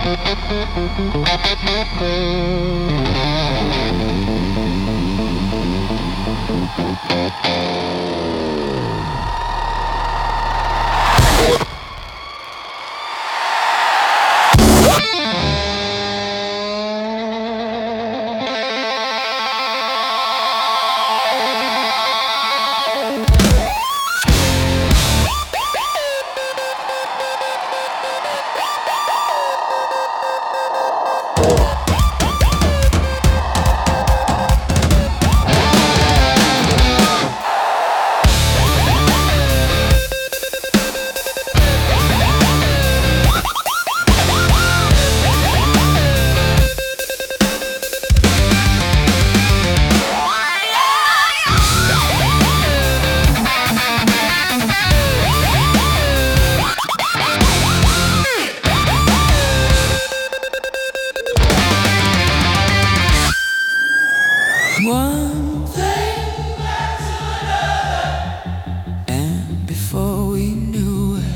One thing led to another, and before we knew it,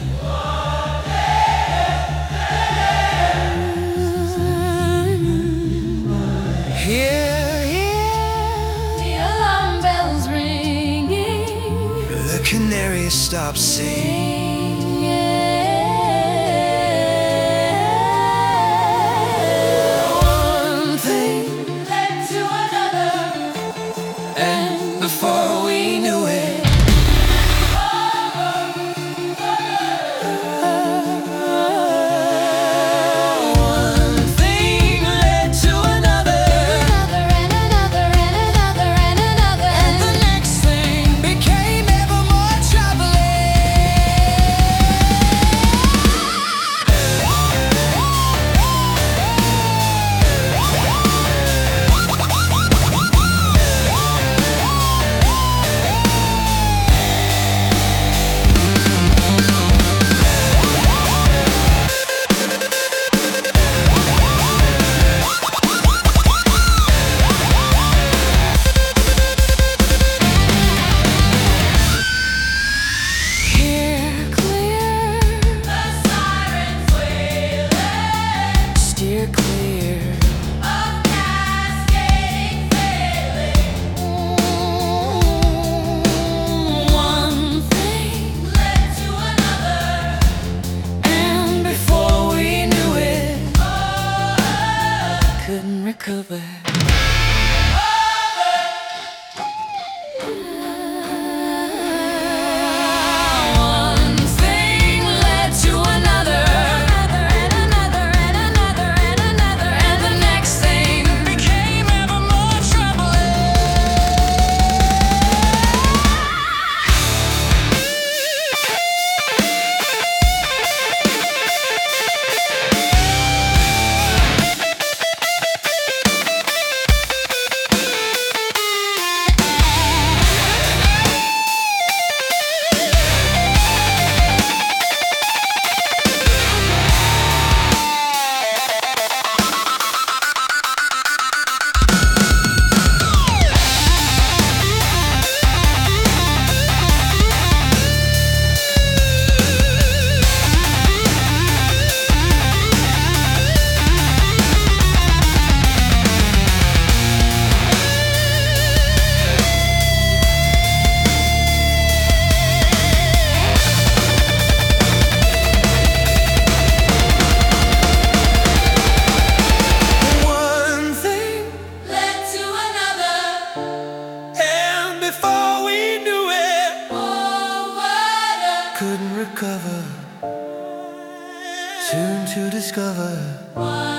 here, the alarm bells ringing, the canaries stop singing. Before we knew it, one thing led to another, and another, and another, and another, and the next thing became ever more troubling. Recover. One thing led to another, and another, and another, and another, and the next thing became ever more troubling. Couldn't recover, soon to discover.